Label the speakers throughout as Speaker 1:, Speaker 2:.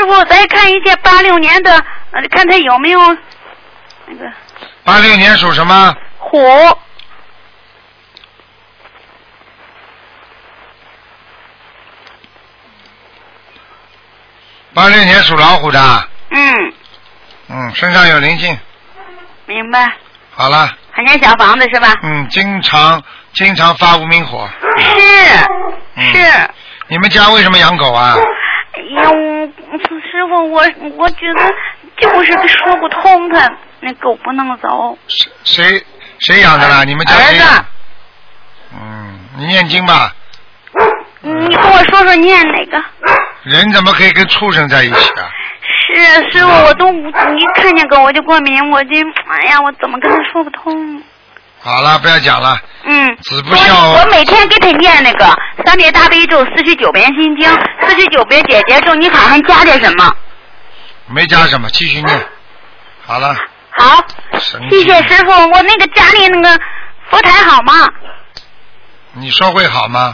Speaker 1: 傅再看一些86年的，看他有没有那个。
Speaker 2: 86年属什么？
Speaker 1: 虎。
Speaker 2: 86年属老虎的。
Speaker 1: 嗯，
Speaker 2: 身上有灵性。
Speaker 1: 明白。
Speaker 2: 好了。
Speaker 1: 还念小房子是吧？
Speaker 2: 经常发无名火。
Speaker 1: 是。
Speaker 2: 你们家为什么养狗啊？
Speaker 1: 哎呀，师傅，我觉得就是说不通他，那狗不能走。
Speaker 2: 谁养的啦？你们家谁养？
Speaker 1: 儿子。
Speaker 2: 你念经吧。
Speaker 1: 你跟我说说念哪个？
Speaker 2: 人怎么可以跟畜生在一起啊？
Speaker 1: 是师傅，我都一看见狗我就过敏，我怎么跟他说不通？
Speaker 2: 好了，不要讲了。子不孝。
Speaker 1: 我每天给他念那个3遍大悲咒，49遍心经，49遍解结咒，你还加点什么？
Speaker 2: 没加什么，继续念。好了。
Speaker 1: 好，谢谢师傅。我那个家里那个佛台好吗？
Speaker 2: 你说会好吗？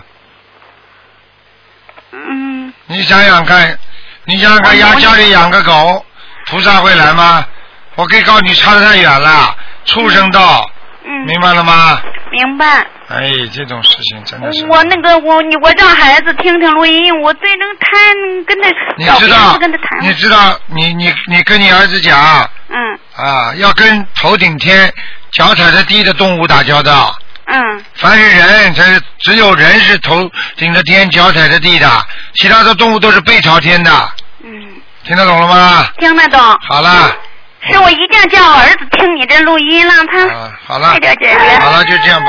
Speaker 2: 你想想看，家里养个狗，菩萨会来吗？我可以告诉你，差得太远了，畜生道。明白了吗？
Speaker 1: 明白。
Speaker 2: 哎，这种事情真的是。
Speaker 1: 我让孩子听听录音，我对那个谈跟他。你
Speaker 2: 知道，你跟你儿子讲。要跟头顶天、脚踩着地的动物打交道。凡是人，只有人是头顶着天、脚踩着地的，其他的动物都是背朝天的。听得懂了吗？
Speaker 1: 听得懂。
Speaker 2: 好了。
Speaker 1: 是我一定叫儿子听你这录音，让他
Speaker 2: 好了，
Speaker 1: 快点解决。
Speaker 2: 好了，就这样吧。